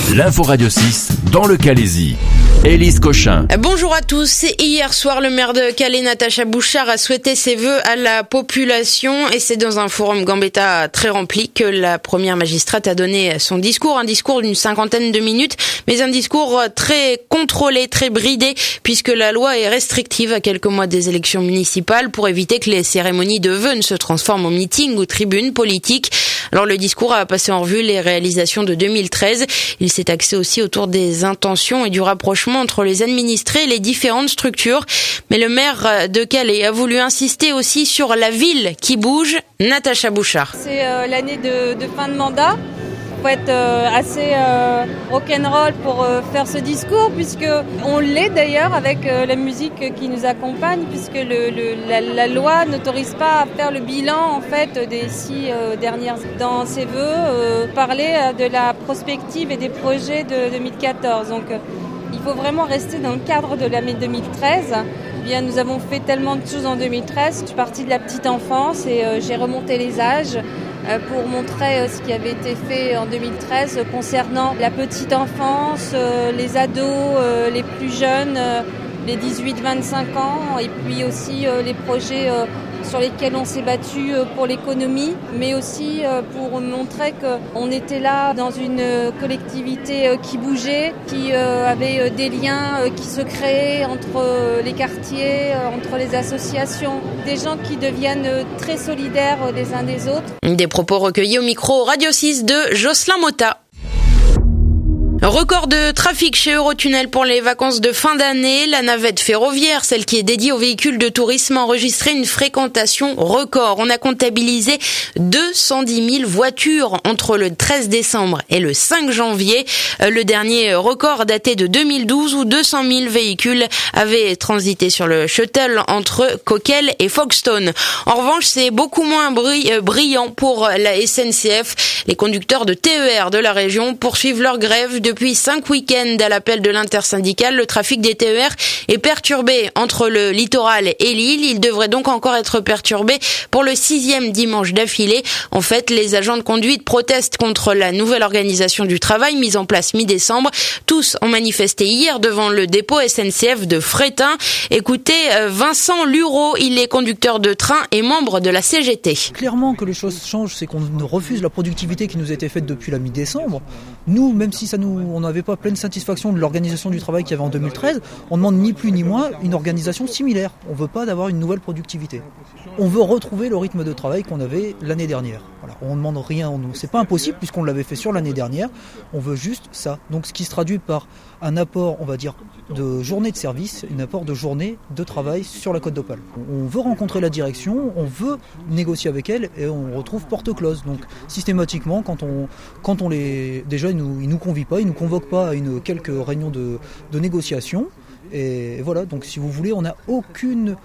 L'info Radio 6 dans le Calaisis. Élise Cochin. Bonjour à tous. Hier soir, le maire de Calais, Natacha Bouchard, a souhaité ses vœux à la population et c'est dans un forum Gambetta très rempli que la première magistrate a donné son discours. Un discours d'une 50aine de minutes, mais un discours très contrôlé, très bridé, puisque la loi est restrictive à quelques mois des élections municipales pour éviter que les cérémonies de vœux ne se transforment en meetings ou tribunes politiques. Alors le discours a passé en revue les réalisations de 2013. Il s'est axé aussi autour des intentions et du rapprochement entre les administrés et les différentes structures. Mais le maire de Calais a voulu insister aussi sur la ville qui bouge. Natacha Bouchard. C'est l'année de fin de mandat. Il faut être assez rock'n'roll pour faire ce discours, puisque on l'est d'ailleurs avec la musique qui nous accompagne, puisque la loi n'autorise pas à faire le bilan en fait des 6 dernières. Dans ses vœux, parler de la prospective et des projets de 2014. Donc il faut vraiment rester dans le cadre de l'année 2013. Bien, nous avons fait tellement de choses en 2013. Je suis partie de la petite enfance et j'ai remonté les âges pour montrer ce qui avait été fait en 2013 concernant la petite enfance, les ados, les plus jeunes, les 18-25 ans, et puis aussi les projets sur lesquels on s'est battu pour l'économie, mais aussi pour montrer qu'on était là dans une collectivité qui bougeait, qui avait des liens qui se créaient entre les quartiers, entre les associations, des gens qui deviennent très solidaires les uns des autres. Des propos recueillis au micro Radio 6 de Jocelyn Motta. Record de trafic chez Eurotunnel pour les vacances de fin d'année. La navette ferroviaire, celle qui est dédiée aux véhicules de tourisme, a enregistré une fréquentation record. On a comptabilisé 210 000 voitures entre le 13 décembre et le 5 janvier. Le dernier record datait de 2012 où 200 000 véhicules avaient transité sur le shuttle entre Coquelles et Folkestone. En revanche, c'est beaucoup moins brillant pour la SNCF. Les conducteurs de TER de la région poursuivent leur grève depuis 5 week-ends à l'appel de l'intersyndicale. Le trafic des TER est perturbé entre le littoral et l'île. Il devrait donc encore être perturbé pour le 6e dimanche d'affilée. En fait, les agents de conduite protestent contre la nouvelle organisation du travail mise en place mi-décembre. Tous ont manifesté hier devant le dépôt SNCF de Frétin. Écoutez Vincent Lureau, il est conducteur de train et membre de la CGT. Clairement que les choses changent, c'est qu'on refuse la productivité qui nous a été faite depuis la mi-décembre. Nous, même si on n'avait pas pleine satisfaction de l'organisation du travail qu'il y avait en 2013, on demande ni plus ni moins une organisation similaire. On ne veut pas d'avoir une nouvelle productivité. On veut retrouver le rythme de travail qu'on avait l'année dernière. Voilà. On ne demande rien en nous. C'est pas impossible puisqu'on l'avait fait sur l'année dernière. On veut juste ça. Donc ce qui se traduit par un apport, on va dire, de journée de service, un apport de journée de travail sur la Côte d'Opale. On veut rencontrer la direction, on veut négocier avec elle et on retrouve porte close. Donc systématiquement, quand on déjà ils nous convient pas, ils nous convoquent pas à quelques réunions de négociation. Et voilà, donc si vous voulez, on n'a aucune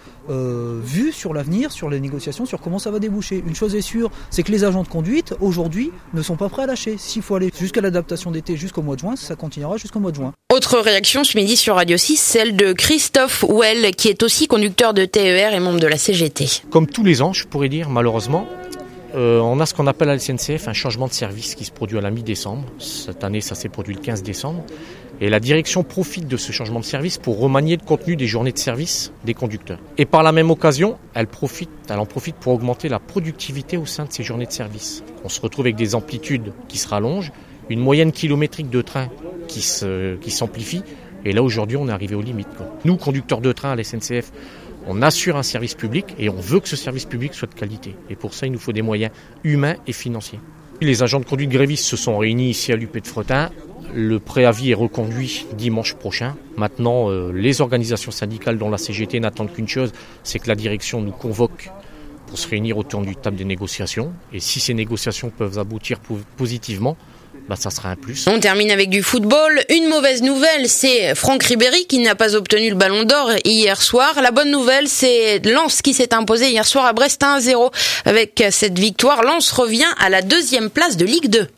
vue sur l'avenir, sur les négociations, sur comment ça va déboucher. Une chose est sûre, c'est que les agents de conduite, aujourd'hui, ne sont pas prêts à lâcher. S'il faut aller jusqu'à l'adaptation d'été, jusqu'au mois de juin, ça continuera jusqu'au mois de juin. Autre réaction ce midi sur Radio 6, celle de Christophe Well, qui est aussi conducteur de TER et membre de la CGT. Comme tous les ans, je pourrais dire, malheureusement, on a ce qu'on appelle à la SNCF un changement de service qui se produit à la mi-décembre. Cette année, ça s'est produit le 15 décembre. Et la direction profite de ce changement de service pour remanier le contenu des journées de service des conducteurs. Et par la même occasion, elle en profite pour augmenter la productivité au sein de ces journées de service. On se retrouve avec des amplitudes qui se rallongent, une moyenne kilométrique de train qui s'amplifie. Et là, aujourd'hui, on est arrivé aux limites. Nous, conducteurs de train à la SNCF, on assure un service public et on veut que ce service public soit de qualité. Et pour ça, il nous faut des moyens humains et financiers. Les agents de conduite grévistes se sont réunis ici à l'UP de Frétin. Le préavis est reconduit dimanche prochain. Maintenant, les organisations syndicales dont la CGT n'attendent qu'une chose, c'est que la direction nous convoque pour se réunir autour du table des négociations. Et si ces négociations peuvent aboutir positivement, ça sera un plus. On termine avec du football. Une mauvaise nouvelle, c'est Franck Ribéry qui n'a pas obtenu le ballon d'or hier soir. La bonne nouvelle, c'est Lens qui s'est imposé hier soir à Brest 1-0. Avec cette victoire, Lens revient à la 2e place de Ligue 2.